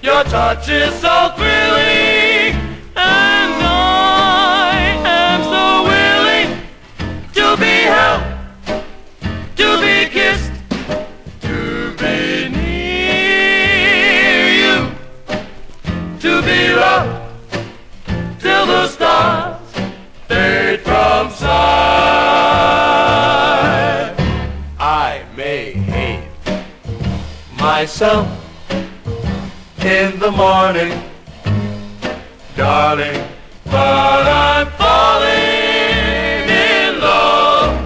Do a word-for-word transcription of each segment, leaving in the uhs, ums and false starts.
Your touch is so thrilling, and I am so willing to be held, to be kissed, to be near you, to be loved till the stars fade from sight. I may hate myself in the morning, darling, but I'm falling in love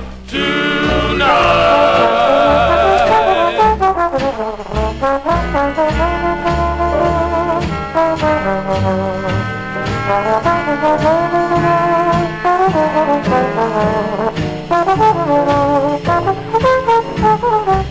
tonight.